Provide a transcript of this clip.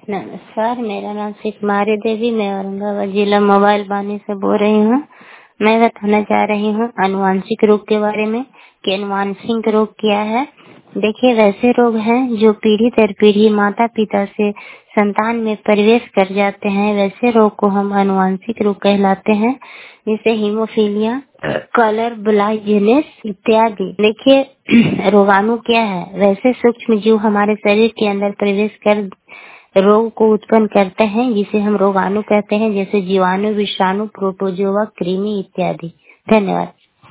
नमस्कार, मेरा नाम श्री कुमारी देवी, मैं औरंगाबाद जिला मोबाइल बानी से बोल रही हूँ। मैं बताना चाह रही हूँ आनुवांशिक रोग के बारे में कि आनुवांशिक रोग क्या है। देखिए, वैसे रोग हैं जो पीढ़ी दर पीढ़ी माता पिता से संतान में प्रवेश कर जाते हैं। वैसे रोग को हम आनुवांशिक रोग कहलाते हैं, जैसे हीमोफीलिया, कलर ब्लाइंडनेस इत्यादि। देखिए, रोगाणु क्या है? वैसे सूक्ष्म जीव हमारे शरीर के अंदर प्रवेश कर रोग को उत्पन्न करते हैं, जिसे हम रोगाणु कहते हैं, जैसे जीवाणु, विषाणु, प्रोटोजोआ, कृमि इत्यादि। धन्यवाद।